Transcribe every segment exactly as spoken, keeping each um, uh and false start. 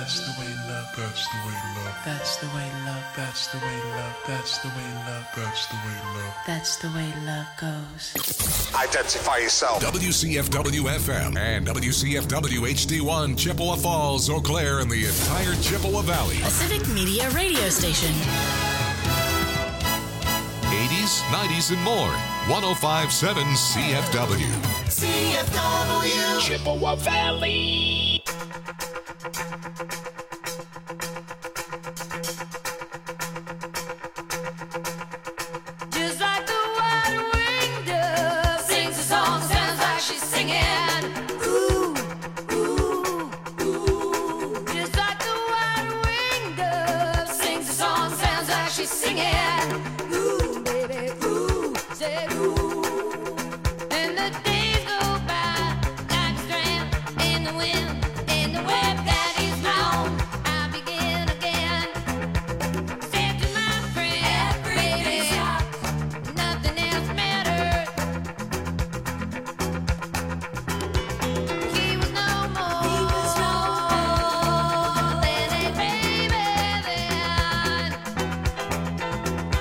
That's the way love. That's the way love. That's the way love. That's the way love. That's the way love. That's the way love. That's the way love goes. Identify yourself. W C F W F M and W C F W H D one, Chippewa Falls, Eau Claire, and the entire Chippewa Valley. A Civic Media radio station. eighties, nineties, and more. one oh five point seven C F W. C F W. Chippewa Valley. Just like the white-winged dove sings a song, sounds like she's singing. Ooh, ooh, ooh. Just like the white-winged dove sings a song, sounds like she's singing. Ooh, baby, ooh, say ooh. And the days go by like a strand in the wind, in the web that is long. I begin again. Said to my friend, baby, nothing else matters. He was no more than a baby then.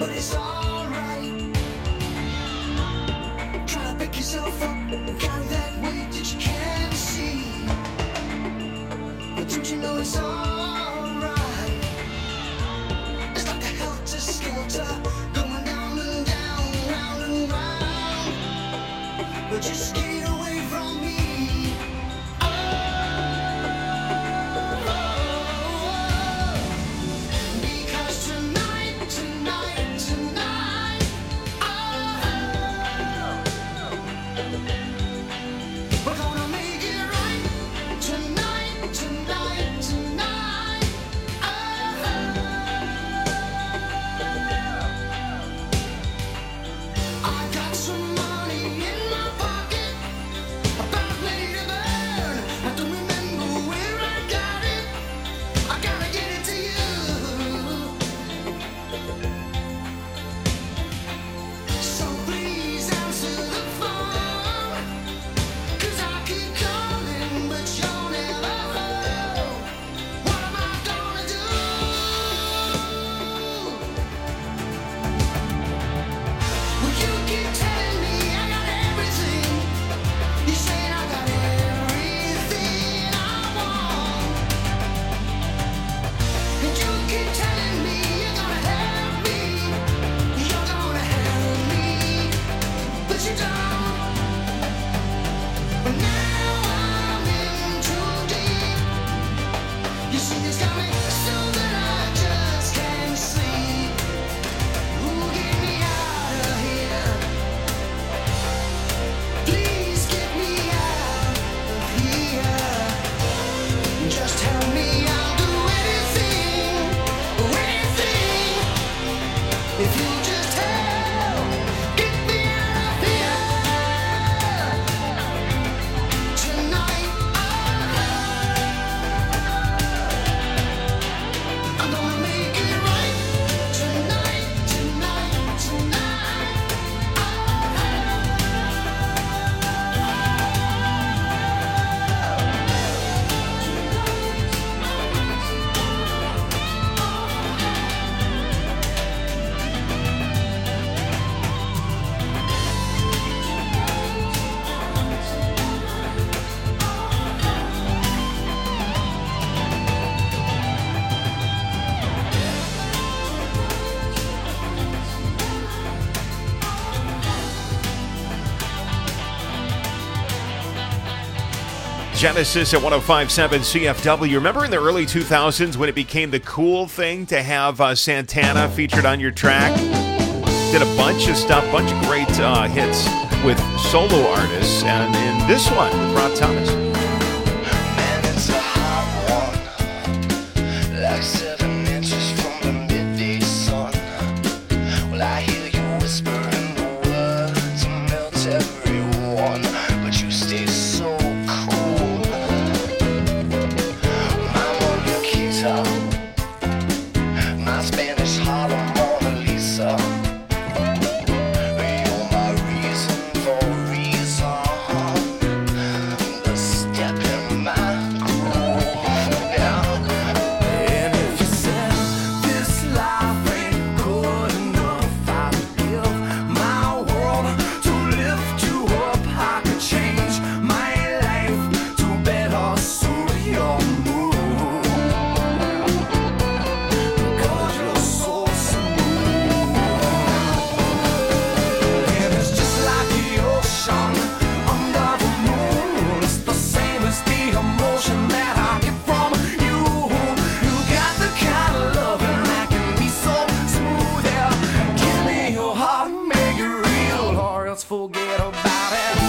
but it's alright. Try to pick yourself up and carry that weight that you can't see. But don't you know it's alright? It's like a helter-skelter going down and down, round and round. But just get away from me. Genesis at one oh five point seven C F W. Remember in the early two thousands when it became the cool thing to have uh, Santana featured on your track? Did a bunch of stuff, bunch of great uh, hits with solo artists, and in this one with Rob Thomas. Man, it's a hot one, like seven inches from the midday sun. Well, I hear you whispering the words to melt everyone, but you stay so cool. I'm on your guitar, my Spanish Harlem Mona Lisa. You're my reason for reason, the step in my groove. And if you said this life ain't good enough, I would give my world to lift you up. I could change my life to better suit your mood, because you're so smooth. And it's just like the ocean under the moon. It's the same as the emotion that I get from you. You got the kind of loving that can be so smooth. Yeah, give me your heart, make it real, or else forget about it.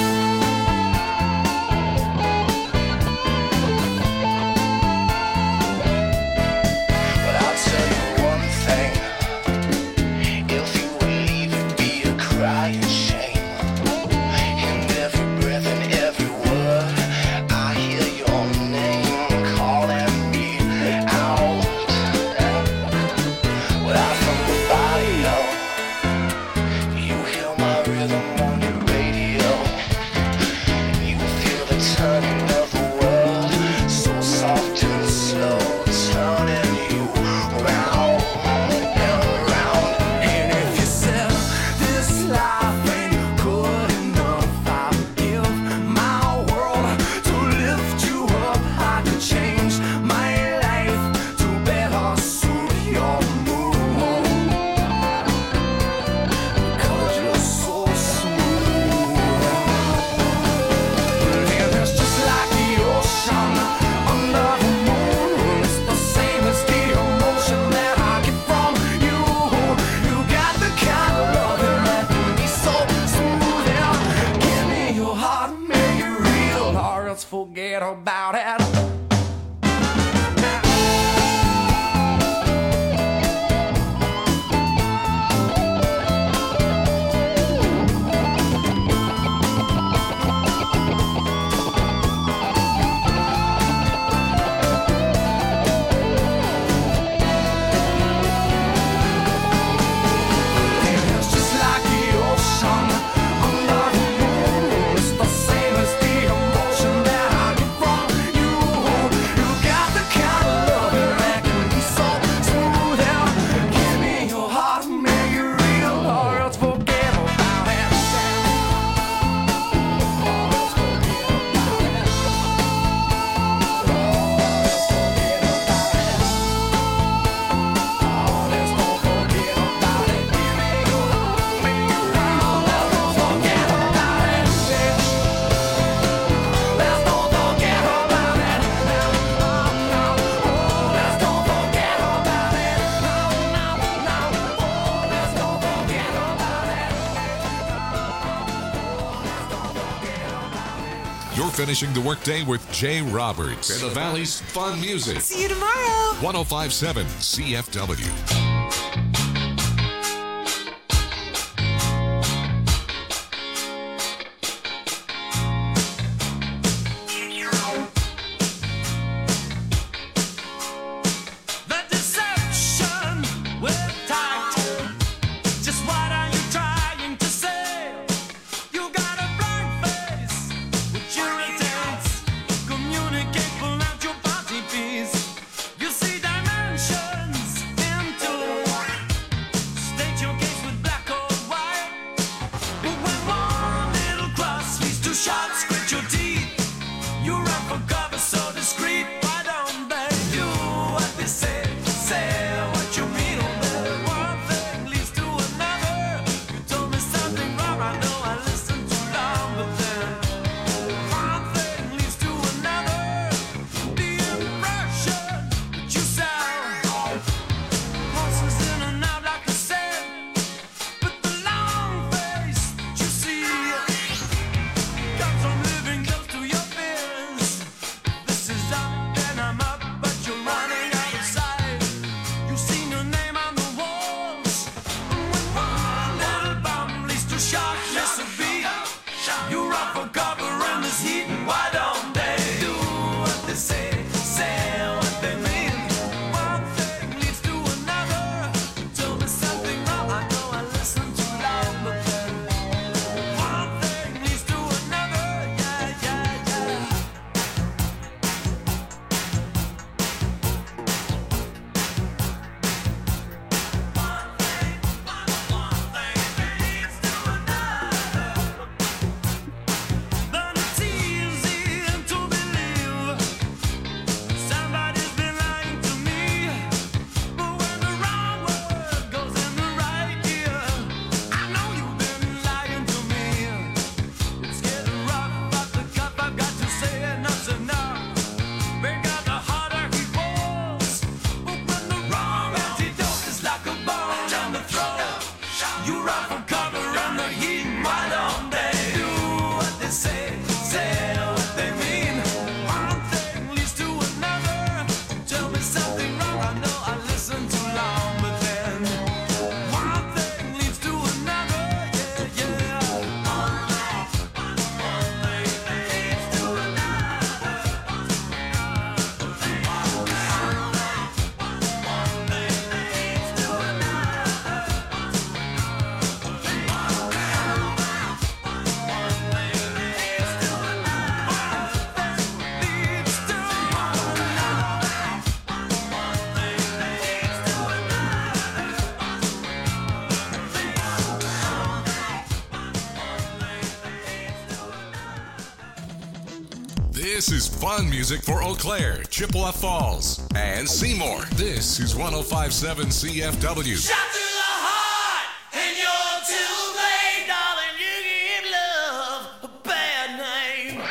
But I'll tell you one thing, if you would leave, it'd be a crying shame. In every breath and every word, I hear your name calling me out. Well, I from the body, yo, you hear my rhythm on your forget about it. Finishing the workday with Jay Roberts and the Valley's fun music. See you tomorrow. one oh five point seven C F W. You see dimensions into This is fun music for Eau Claire, Chippewa Falls, and Seymour. This is one oh five point seven C F W. Shot through the heart, and you're too late, darling. You give love a bad name.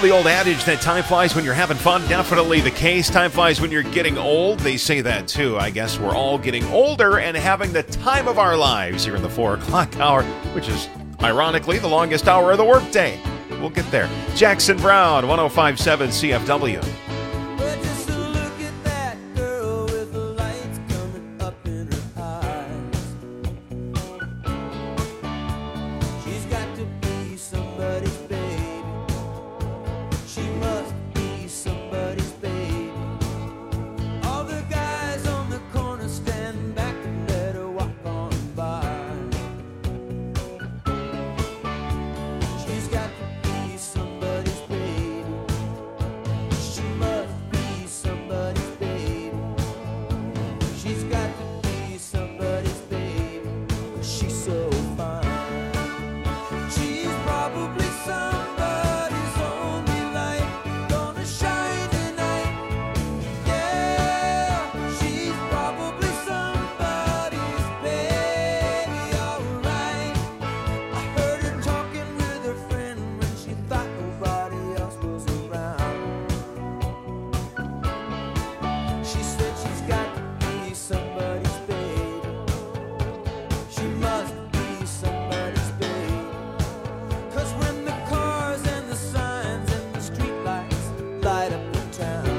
the old adage that time flies when you're having fun, definitely the case. Time flies when you're getting old. They say that too. I guess we're all getting older and having the time of our lives here in the four o'clock hour, which is ironically the longest hour of the workday. We'll get there. Jackson Brown, one oh five point seven C F W. Well, just a look at that girl with the lights coming up in her eyes. She's got to be somebody's baby. She must be somebody's baby. All the guys on the corner stand back and let her walk on by. She's got to be somebody's baby. She must be somebody's baby. She's got to be somebody's baby. She's so fine. She's probably somebody's only light, gonna shine tonight. Yeah, she's probably somebody's baby, alright. I heard her talking with her friend when she thought nobody else was around. She said she's got to be somebody's baby. She must be somebody's baby. 'Cause when the cars and the signs and the streetlights light up the town,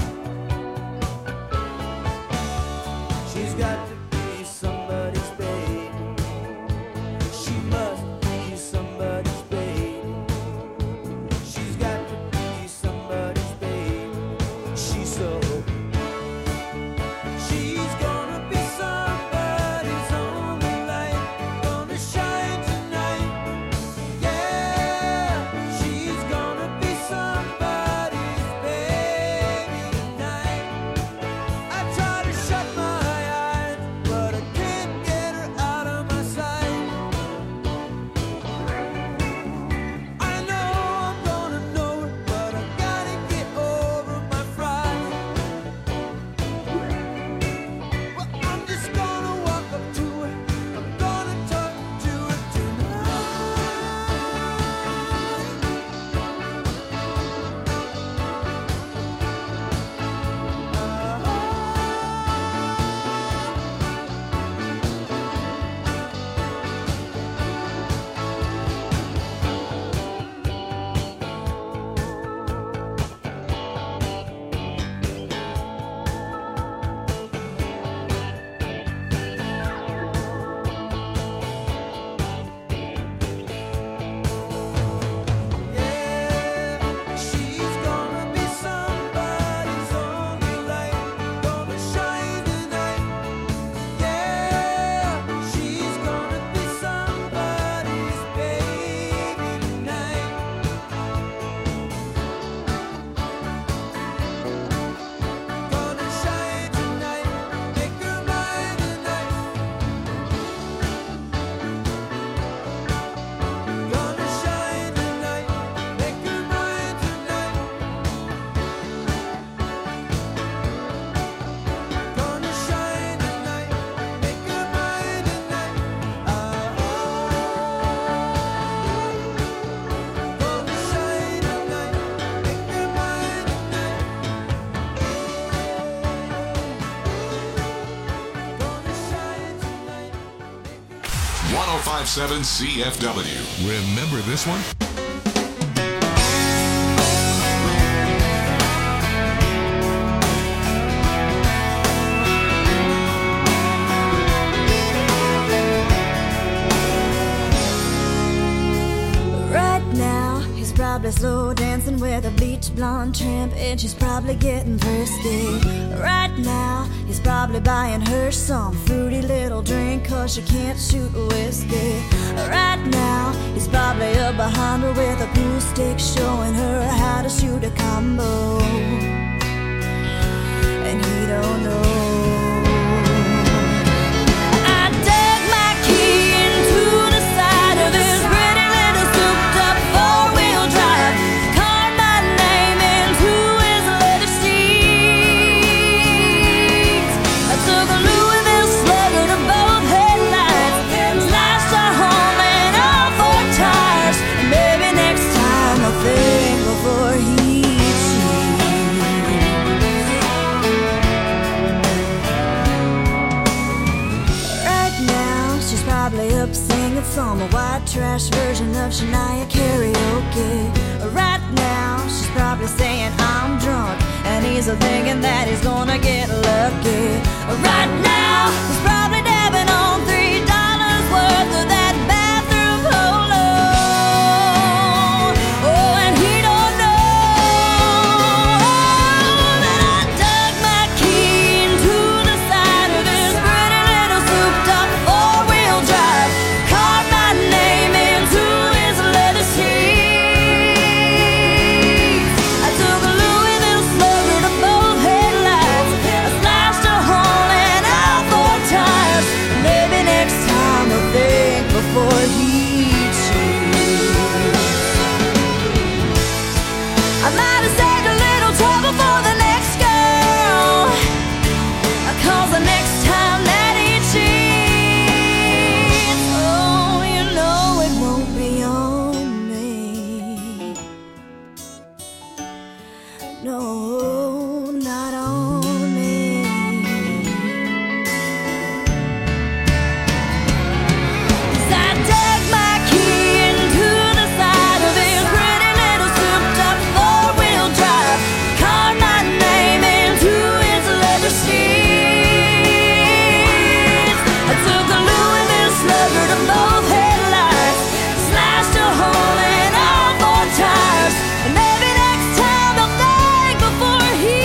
she's got to be somebody's baby. She must be somebody's baby. She's got to be somebody's baby. She's so. She's gonna be somebody's only light, gonna shine tonight. Yeah, she's gonna be somebody's baby tonight. I try to shut my eyes, but I can't get her out of my sight. I know I'm gonna know her, but I gotta get over my fright. Well, I'm just gonna walk up to her. I'm gonna talk to her tonight. Yeah, she's gonna be somebody's only light, gonna shine tonight. Yeah, she's gonna be somebody's baby tonight. Gonna shine tonight, make her mine tonight. Gonna shine tonight, make her mine tonight. Gonna shine tonight, make her mine tonight. Ah, gonna shine tonight, make her mine tonight. Gonna shine tonight. one oh five point seven C F W. Remember this one? Right now, he's probably slow dancing with a bleach blonde tramp, and she's probably getting thirsty. Right now, he's probably buying her some fruity little drink, 'cause she can't shoot whiskey. Right now, he's probably up behind her with a pool stick, showing her how to shoot a combo. And he don't know. I dug my key into the side of this pretty little souped-up four-wheel drive, carved my name into his leather seats. I took a Louisville Slugger to both headlights, slashed a home and all four tires. And maybe next time I'll think before some white trash version of Shania karaoke. Right now, she's probably saying I'm drunk, and he's thinking that he's gonna get lucky. Right now, he's probably dabbing on three dollars worth of that bathroom polo. Oh, and he don't know that I dug my key into the side of this pretty little souped-up four-wheel drive, carved my name into his leather seats. I took a Louisville slugger to both headlights. I slashed a hole in all four tires. Maybe next time I'll think before he cheats. I might have saved a little trouble for the next girl, 'cause the next time that he cheats, oh, you know it won't be on me. No, not on me. 'Cause I dug my key into the side of his pretty little souped-up four-wheel drive, carved my name into his leather seats. I took a Louisville slugger to both headlights, slashed a hole in all four tires, and maybe next time I'll think before he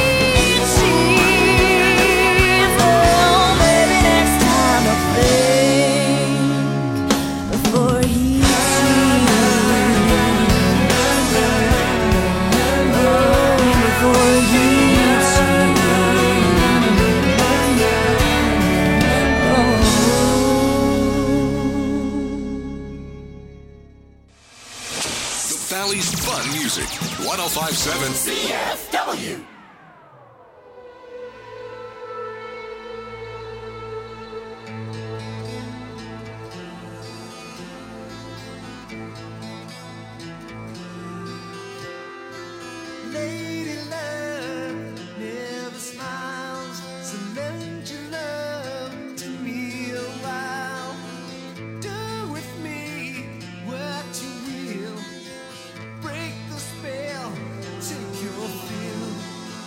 cheats. Oh, maybe next time I'll think before he cheats. Oh, before he cheats. The Valley's fun music. one oh five point seven C F W. Lady love never smiles, so lend your love to me a while. Do with me what you will, break the spell, take your fill.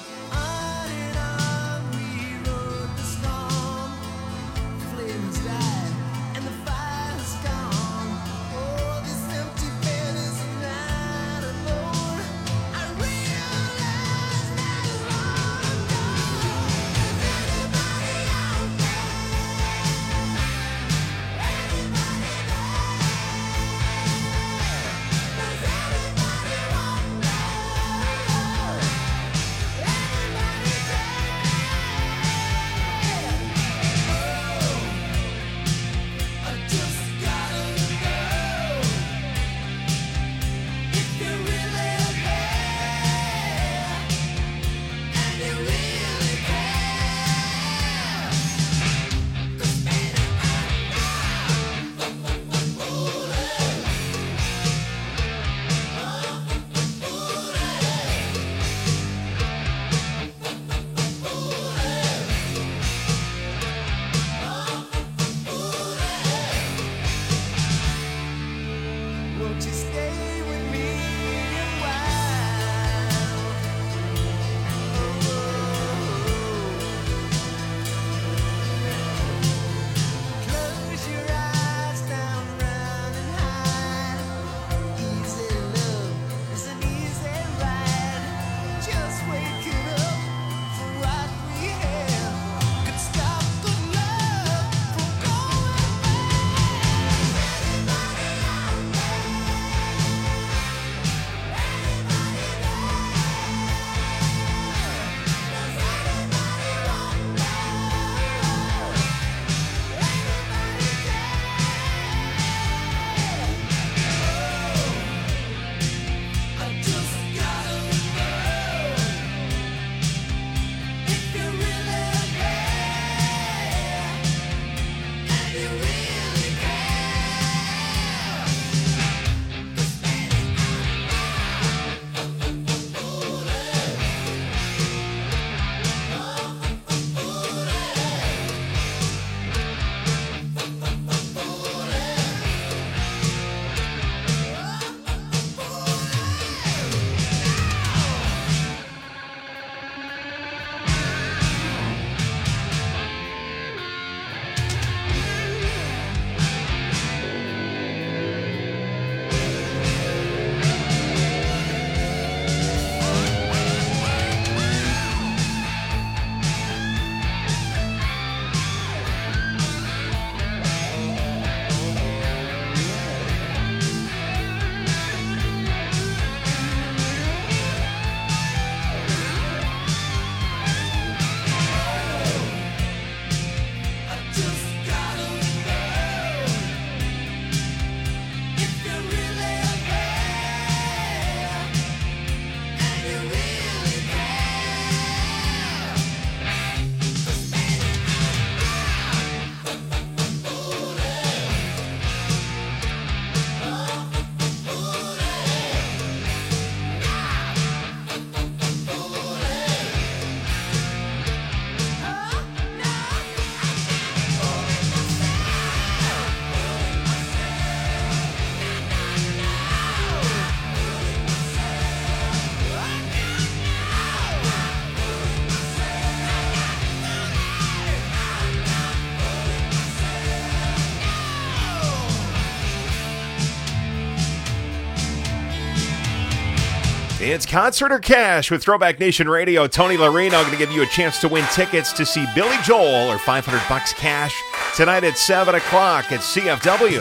It's Concert or Cash with Throwback Nation Radio. Tony Larino going to give you a chance to win tickets to see Billy Joel or five hundred bucks cash tonight at seven o'clock at C F W.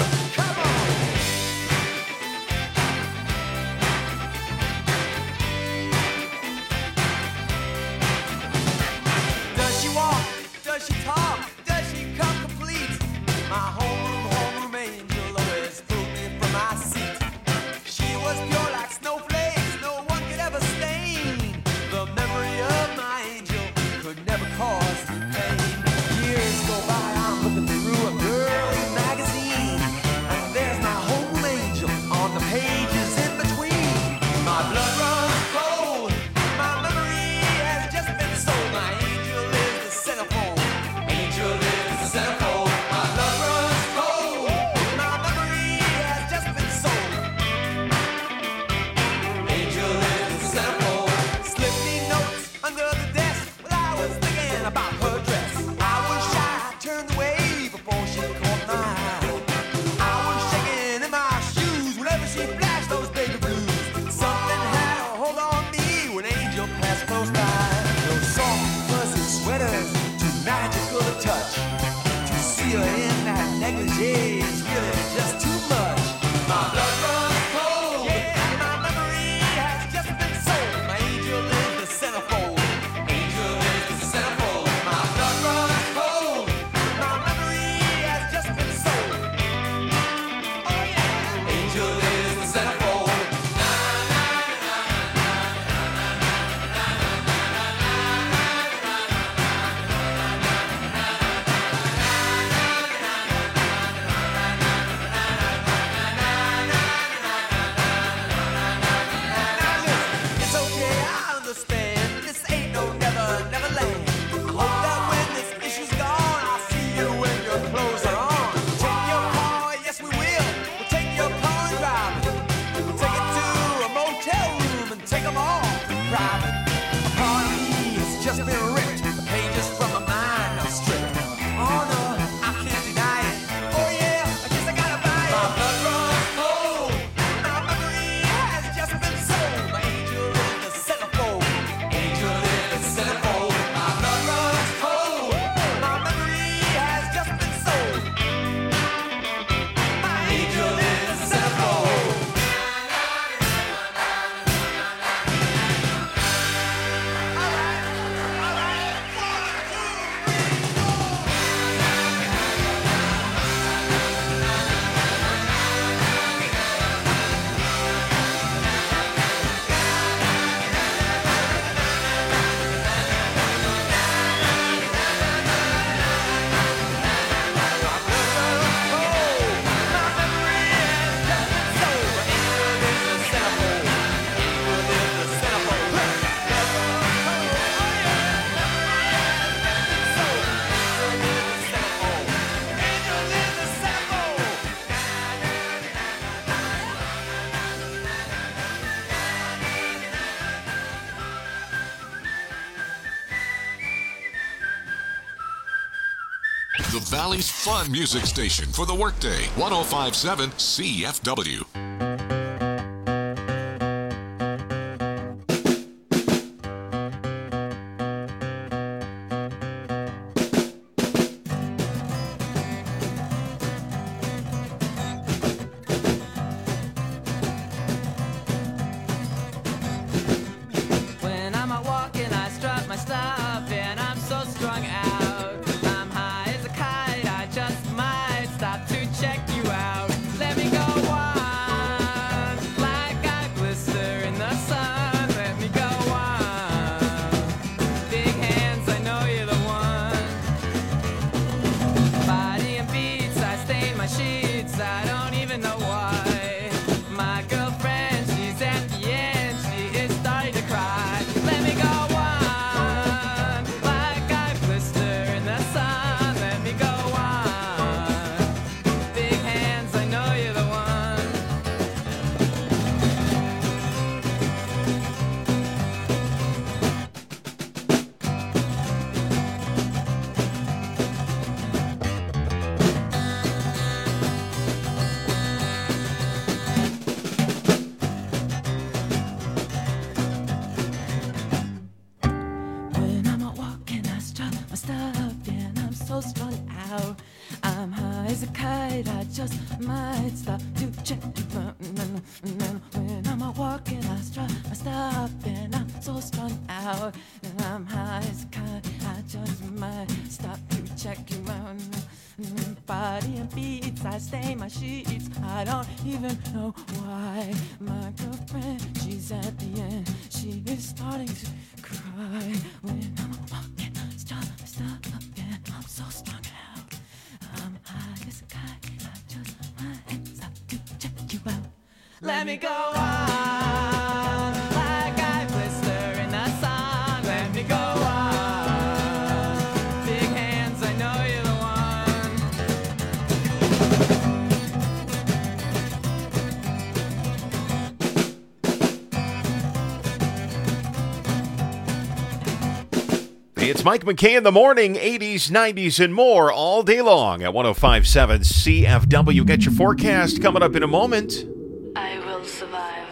Does she walk? Does she talk? Does she come complete? My homeroom, homeroom angel always pulled me from my seat. She was pure like snowflakes, no one could ever stain. The memory of my angel could never cause me pain. Years go by, I'm looking through a girly magazine, and there's my homeroom angel on the pages in between. My blood runs cold, my memory has just been sold. My angel is the centerfold, angel is the centerfold. My blood runs cold, my memory has just been sold. Angel is the centerfold. Slipped me notes under the desk while I was thinking about her dress. I was shy, turned away before she caught my eye. I was shaking in my shoes whenever she flashed those baby blues. Something had a hold on me when Angel passed close by. Those soft fuzzy sweaters, too magical to touch. To see her in that negligee is really just too much. My blood runs cold, yeah, my memory has just been sold. My angel is the centerfold, angel is the centerfold. My blood runs cold, my memory has just been sold. Oh yeah, angel is the centerfold. It's okay, I understand. This ain't no never, never land. I hope that when this issue's gone, I'll see you when your clothes are on. Take your car, yes we will. We'll take your car and drive it. We'll take it to a motel room and take them all in private. A part of me has just been ripped. The pages from my mind are stripped. Oh no, I can't deny it. Oh yeah, I guess I gotta buy it. My blood runs cold. My memory has just been sold. My angel is the centerfold. Angel is the centerfold. My blood runs cold. My memory has just been sold. My angel is the centerfold. All right, all right. One, two, three, four. The Valley's fun music station for the workday. one oh five point seven C F W. When I'm out walking, I strut my stuff, and I'm so strung out. I'm high as a kite, I just might stop to check you out. Let me go wild. so strung out. I'm high as a kite, I just might stop to check you out. When I'm walking, I strut, I stop, and I'm so strung out. And I'm high as a kite, I just might stop to check you out. Body and beats, I stain my sheets. I don't even know why. My girlfriend, she's at the end. She is starting to cry. When I'm walking, stop, stop, and I'm so strung out. I'm high as a kite, I just might stop to check you out. Let me go on, like I blister in the sun. Let me go on, big hands, I know you're the It's Mike McKay in the morning, eighties, nineties, and more all day long at one oh five point seven C F W. Get your forecast coming up in a moment. I will survive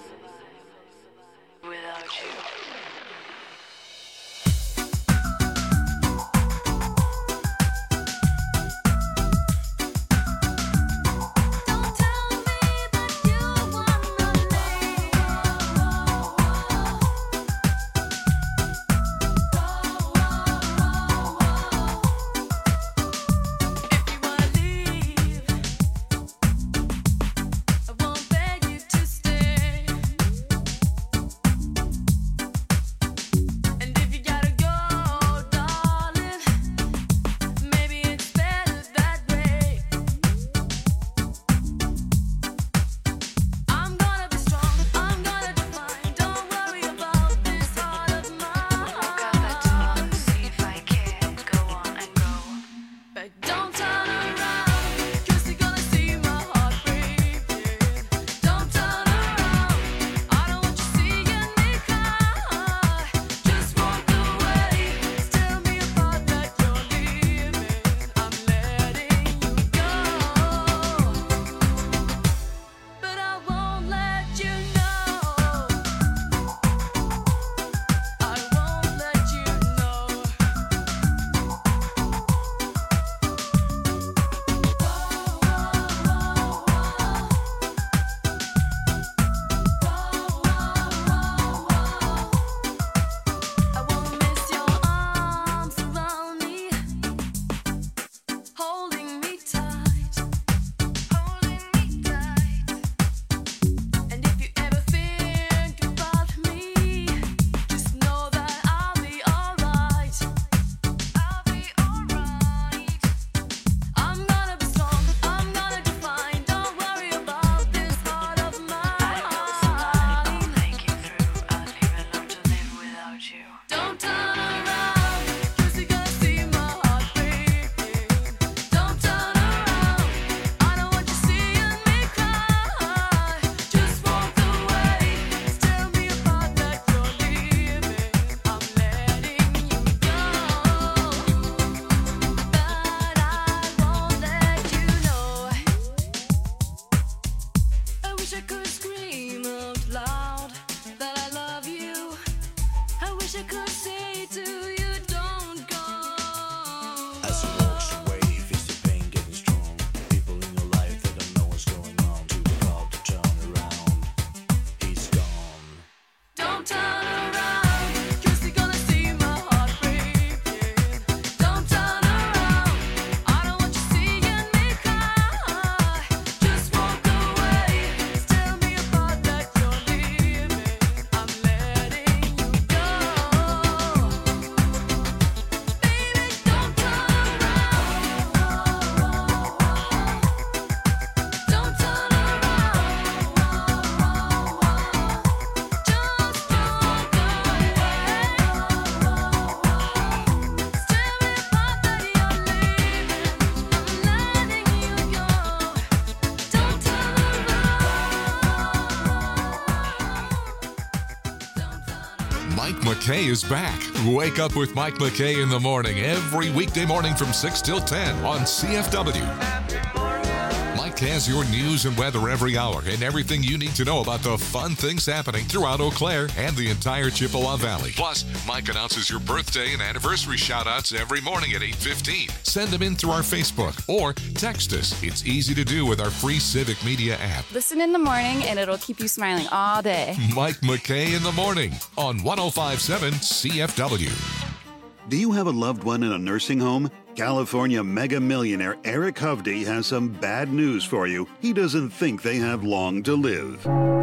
without you. Mike McKay is back. Wake up with Mike McKay in the morning every weekday morning from six till ten on C F W. Mike Mike has your news and weather every hour and everything you need to know about the fun things happening throughout Eau Claire and the entire Chippewa Valley. Plus, Mike announces your birthday and anniversary shout-outs every morning at eight fifteen. Send them in through our Facebook or text us. It's easy to do with our free Civic Media app. Listen in the morning and it'll keep you smiling all day. Mike McKay in the morning on one oh five point seven C F W. Do you have a loved one in a nursing home? California mega millionaire Eric Hovde has some bad news for you. He doesn't think they have long to live.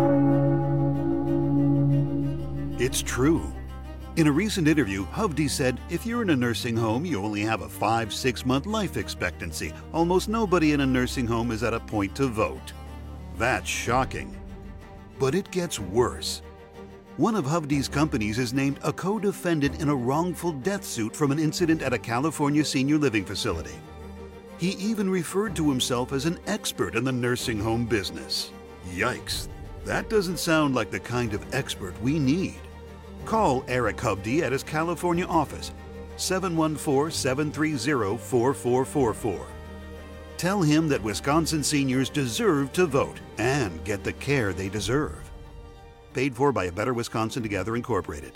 It's true. In a recent interview, Hovde said, if you're in a nursing home, you only have a five, six month life expectancy. Almost nobody in a nursing home is at a point to vote. That's shocking. But it gets worse. One of Hovde's companies is named a co-defendant in a wrongful death suit from an incident at a California senior living facility. He even referred to himself as an expert in the nursing home business. Yikes, that doesn't sound like the kind of expert we need. Call Eric Hovde at his California office, seven one four, seven three zero, four four four four. Tell him that Wisconsin seniors deserve to vote and get the care they deserve. Paid for by A Better Wisconsin Together Incorporated.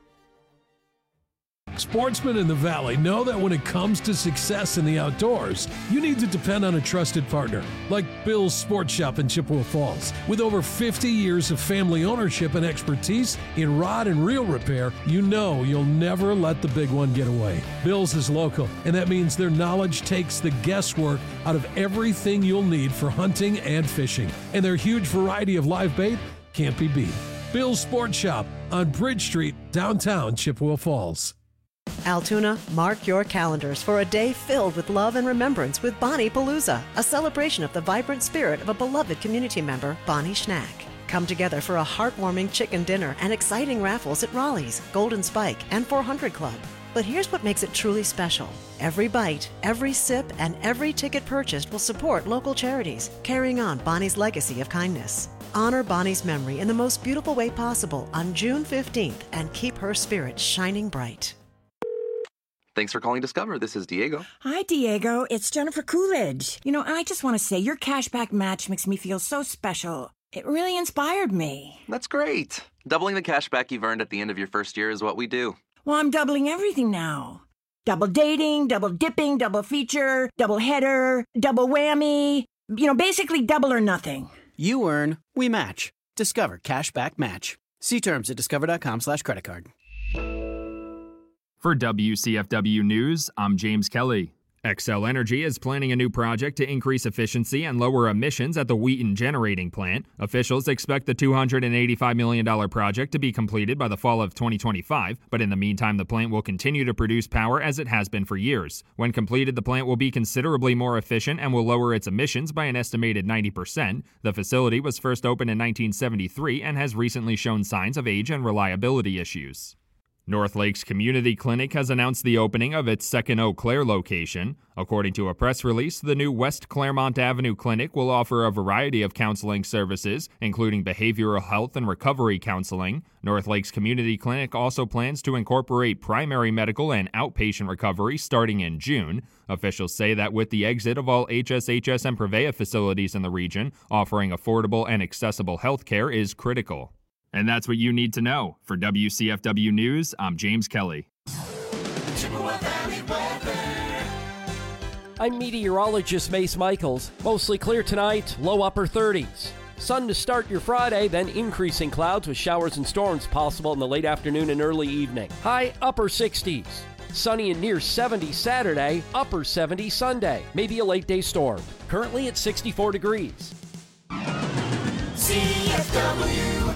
Sportsmen in the Valley know that when it comes to success in the outdoors, you need to depend on a trusted partner like Bill's Sports Shop in Chippewa Falls. With over fifty years of family ownership and expertise in rod and reel repair, you know you'll never let the big one get away. Bill's is local, and that means their knowledge takes the guesswork out of everything you'll need for hunting and fishing. And their huge variety of live bait can't be beat. Bill's Sports Shop on Bridge Street, downtown Chippewa Falls. Altoona, mark your calendars for a day filled with love and remembrance with Bonnie Palooza, a celebration of the vibrant spirit of a beloved community member, Bonnie Schnack. Come together for a heartwarming chicken dinner and exciting raffles at Raleigh's, Golden Spike, and four hundred Club. But here's what makes it truly special. Every bite, every sip, and every ticket purchased will support local charities, carrying on Bonnie's legacy of kindness. Honor Bonnie's memory in the most beautiful way possible on June fifteenth and keep her spirit shining bright. Thanks for calling Discover. This is Diego. Hi, Diego. It's Jennifer Coolidge. You know, I just want to say your cashback match makes me feel so special. It really inspired me. That's great. Doubling the cashback you've earned at the end of your first year is what we do. Well, I'm doubling everything now. Double dating, double dipping, double feature, double header, double whammy. You know, basically double or nothing. You earn, we match. Discover Cashback Match. See terms at discover.com slash credit card. For W C F W News, I'm James Kelly. Xcel Energy is planning a new project to increase efficiency and lower emissions at the Wheaton Generating Plant. Officials expect the two hundred eighty-five million dollars project to be completed by the fall of twenty twenty-five, but in the meantime, the plant will continue to produce power as it has been for years. When completed, the plant will be considerably more efficient and will lower its emissions by an estimated ninety percent. The facility was first opened in nineteen seventy-three and has recently shown signs of age and reliability issues. North Lakes Community Clinic has announced the opening of its second Eau Claire location. According to a press release, the new West Claremont Avenue Clinic will offer a variety of counseling services, including behavioral health and recovery counseling. North Lakes Community Clinic also plans to incorporate primary medical and outpatient recovery starting in June. Officials say that with the exit of all H S H S and Prevea facilities in the region, offering affordable and accessible health care is critical. And that's what you need to know. For W C F W News, I'm James Kelly. I'm meteorologist Mace Michaels. Mostly clear tonight, low upper thirties. Sun to start your Friday, then increasing clouds with showers and storms possible in the late afternoon and early evening. High upper sixties. Sunny and near seventy Saturday, upper seventy Sunday. Maybe a late day storm. Currently at sixty-four degrees. C F W.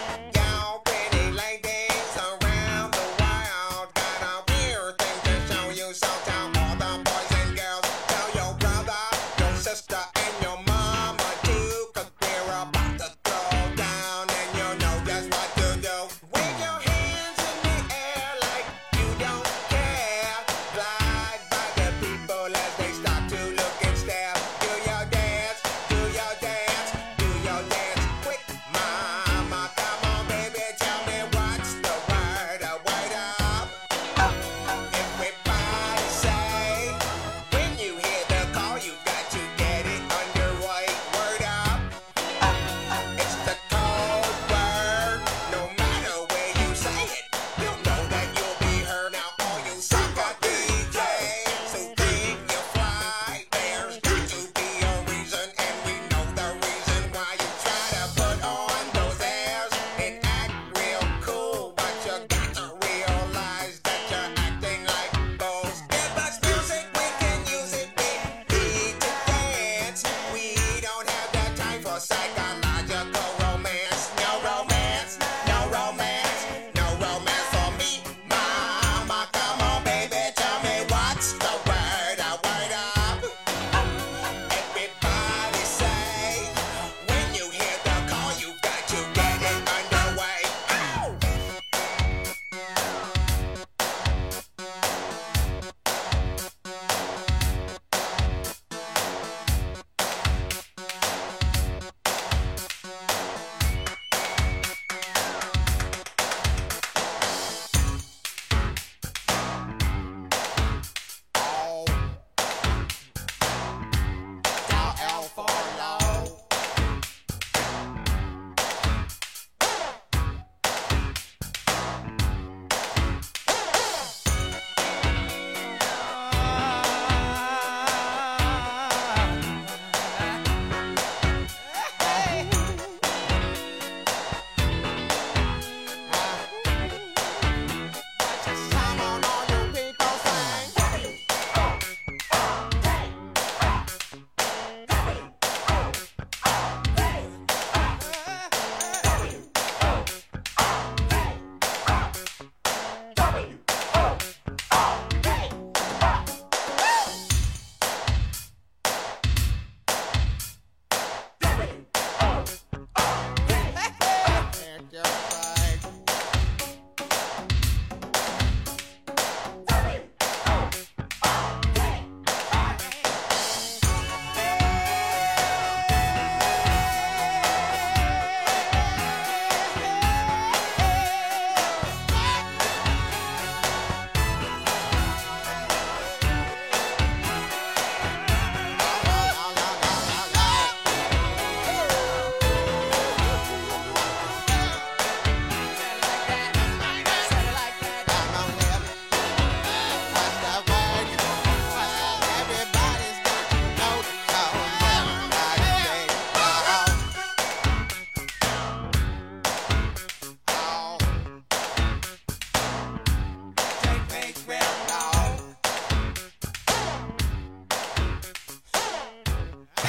Y'all pretty ladies around the world got a weird thing to show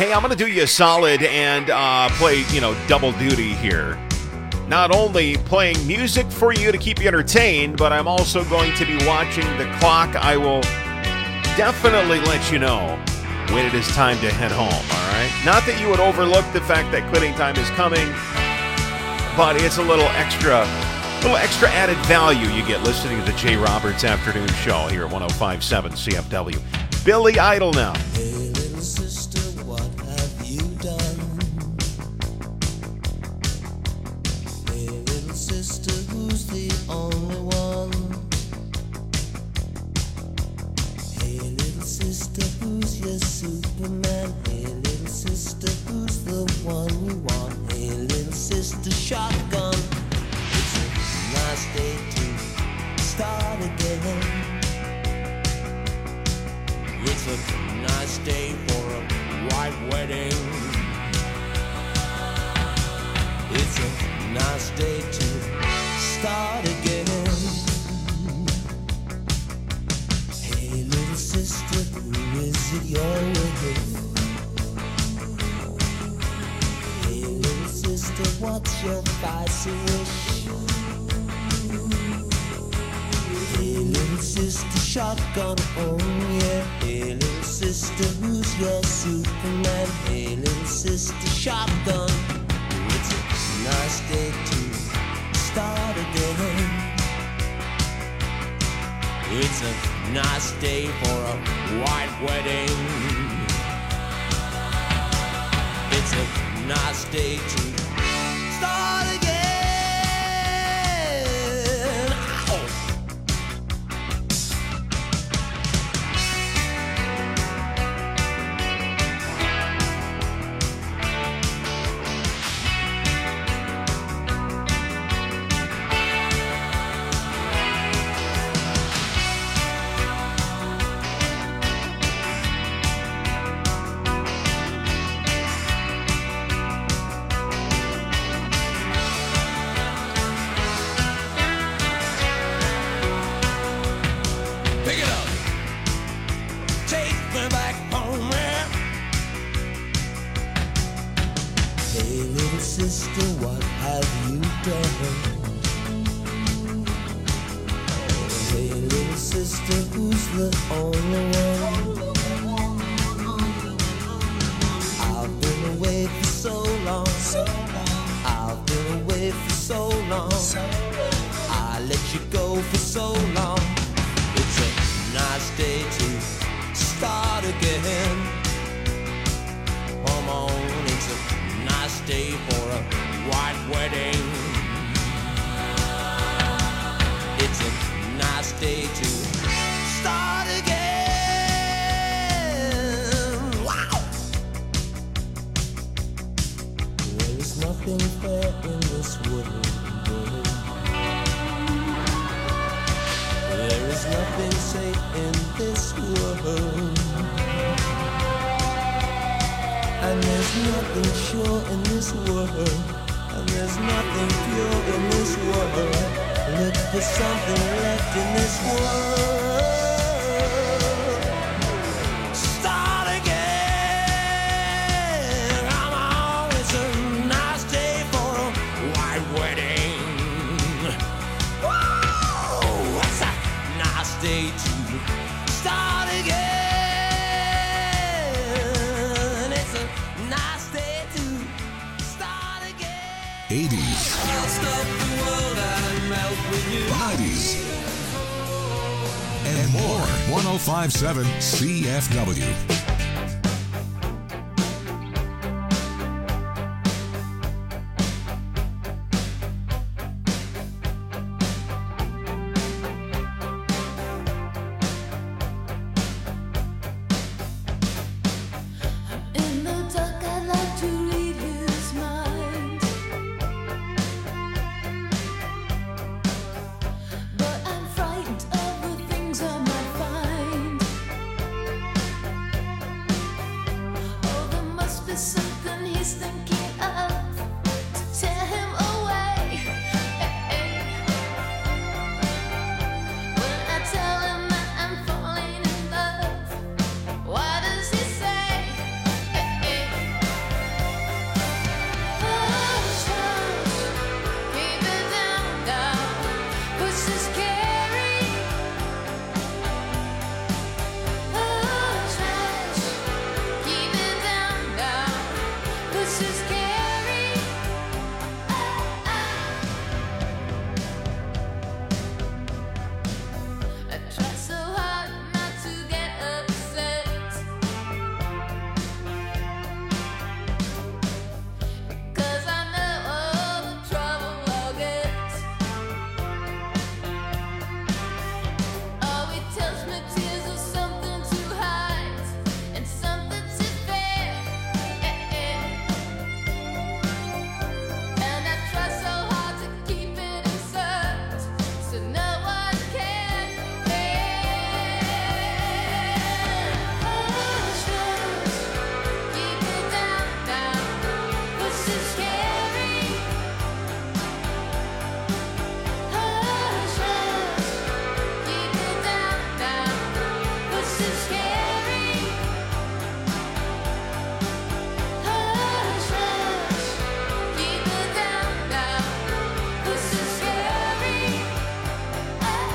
Hey, I'm going to do you a solid and uh, play, you know, double duty here. Not only playing music for you to keep you entertained, but I'm also going to be watching the clock. I will definitely let you know when it is time to head home, all right? Not that you would overlook the fact that quitting time is coming, but it's a little extra, little extra added value you get listening to the Jay Roberts Afternoon Show here at one oh five point seven C F W. Billy Idol now. Hey, little sister, what have you done? Hey, little sister, who's the only one? Hey, little sister, who's your Superman? Hey, little sister, who's the one you want? Hey, little sister, shotgun. It's a nice day to start again. It's a nice day for a white wedding. It's a nice day to start again. Hey, little sister, who is it you're with? Hey, little sister, what's your spicy wish? Hey, little sister, shotgun, oh yeah. Hey, little sister, who's your Superman? Hey, little sister, shotgun. It's a nice day to start again. It's a nice day for a white wedding. It's a nice day to start again. one oh five point seven C F W. Frightened of the things I might find. just can't